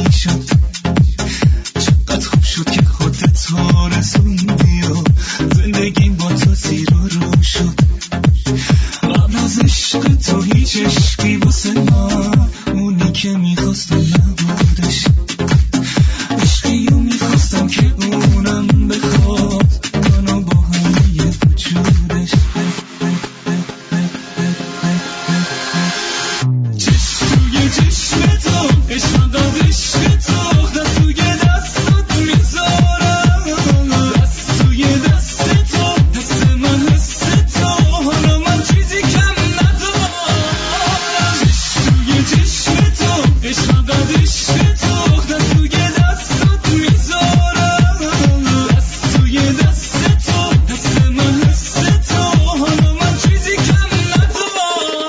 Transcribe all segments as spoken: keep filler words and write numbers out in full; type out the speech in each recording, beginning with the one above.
میشد. چقدر خوب شد که خودت ها رسوندی و زندگیم با تو زیر و رو شد. قبل از عشق تو هیچ عشقی واسه من، اونی که میخواستم نبودش. عشقی و میخواستم که اونم بخواد منو با همه وجودش. چشم توی چشم تو، عشق داد عشق تو، دست توی دستت میذارم، دست توی دست تو، دست من حس تو، حالا من چیزی کم ندارم. چشم توی چشم تو، عشق داد عشق تو، دست توی دستت میذارم، دست توی دست تو، دست من حس تو، حالا من چیزی کم ندارم.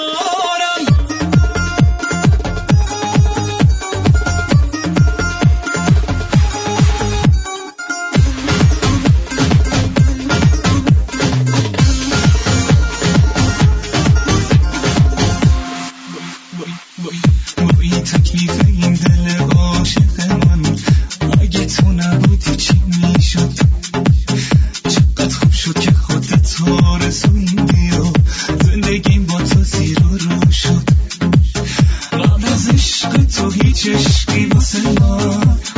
وای تکلیف این دل عاشق من، اگه تو نبودی چی میشد. چقدر خوب شد که خودت ها رسوندی و زندگیم با تو زیر و رو شد. قبل از عشق تو هیچ عشقی واسه من،